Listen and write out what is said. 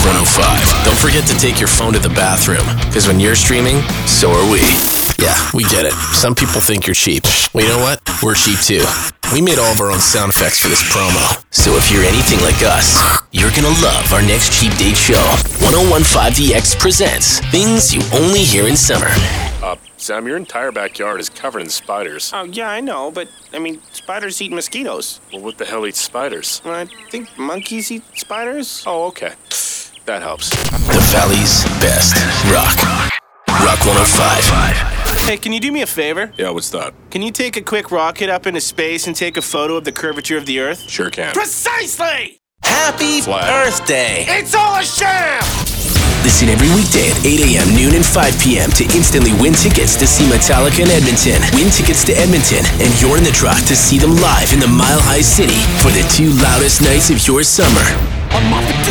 105. Don't forget to take your phone to the bathroom, because when you're streaming, so are we. Yeah, we get it. Some people think you're cheap. Well, you know what? We're cheap too. We made all of our own sound effects for this promo. So if you're anything like us, you're gonna love our next Cheap Date show. 1015 The X presents Things You Only Hear in Summer. Sam, your entire backyard is covered in spiders. Oh, yeah, I know, but, spiders eat mosquitoes. Well, what the hell eats spiders? Well, I think monkeys eat spiders. Oh, okay. That helps. The Valley's best rock. Rock 105. Hey, can you do me a favor? Yeah, what's that? Can you take a quick rocket up into space and take a photo of the curvature of the Earth? Sure can. Precisely! Happy birthday! It's all a sham! Listen every weekday at 8 a.m., noon, and 5 p.m. to instantly win tickets to see Metallica in Edmonton. Win tickets to Edmonton, and you're in the draw to see them live in the Mile High City for the 2 loudest nights of your summer.